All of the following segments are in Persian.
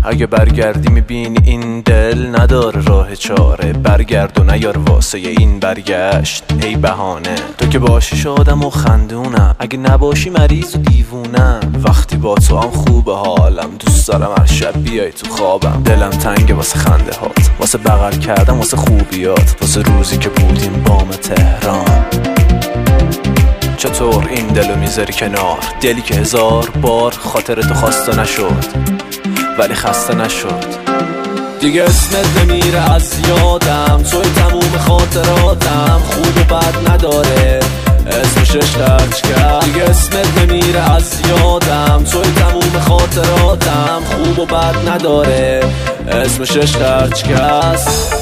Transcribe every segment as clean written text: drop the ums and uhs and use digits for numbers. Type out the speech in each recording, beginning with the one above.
اگه برگردی میبینی این دل نداره راه چاره. برگرد و نیار واسه این برگشت ای بهانه. تو که باشی شادم و خندونم، اگه نباشی مریض و دیوونم. وقتی با تو هم خوبه حالم، دوست دارم هر شب بیای تو خوابم. دلم تنگه واسه خنده هات، واسه بغل کردم، واسه خوبیات، واسه روزی که بودیم بام تهران. چطور این دلو میذاری کنار؟ دلی که 1000 بار خاطر تو خواسته نشد ولی خسته نشد. دیگه اسمت نمیره از یادم، توی تموم خاطراتم. خوب و بد نداره اسمشش خرج کرد. دیگه اسمت نمیره از یادم، توی تموم خاطراتم. خوب و بد نداره اسمشش خرج کرد.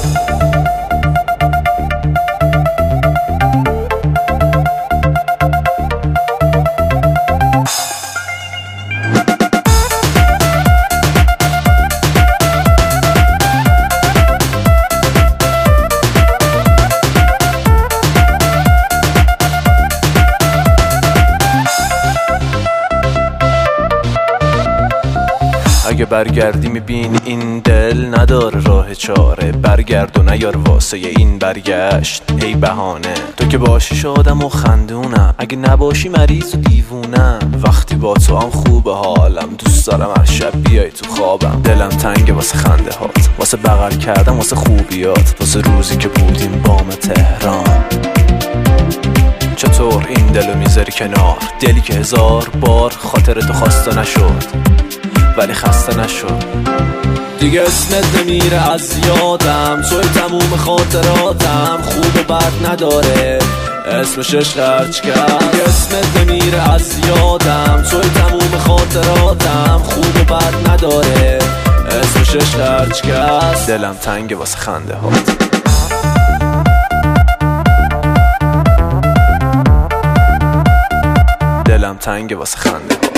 اگه برگردی میبینی این دل نداره راه چاره. برگرد و نیار واسه این برگشت ای بهانه. تو که باشی شادم و خندونم، اگه نباشی مریض و دیوونم. وقتی با تو هم خوبه حالم، دوست دارم هر شب بیای تو خوابم. دلم تنگه واسه خنده هات، واسه بغل کردم، واسه خوبیات، واسه روزی که بودیم بام تهران. چطور این دلو میذاری کنار؟ دلی که 1000 بار خاطر تو خواسته نشد ولی خسته نشد. دیگه اسمت نمیره از یادم، توی تموم خاطراتم. خوب و بد نداره اسمشش خرج کرد. دیگه اسمت نمیره از یادم، توی تموم خاطراتم. خوب و بد نداره اسمشش خرج کرد. دلم تنگه واسه خنده هات. دلم تنگه واسه خنده هات.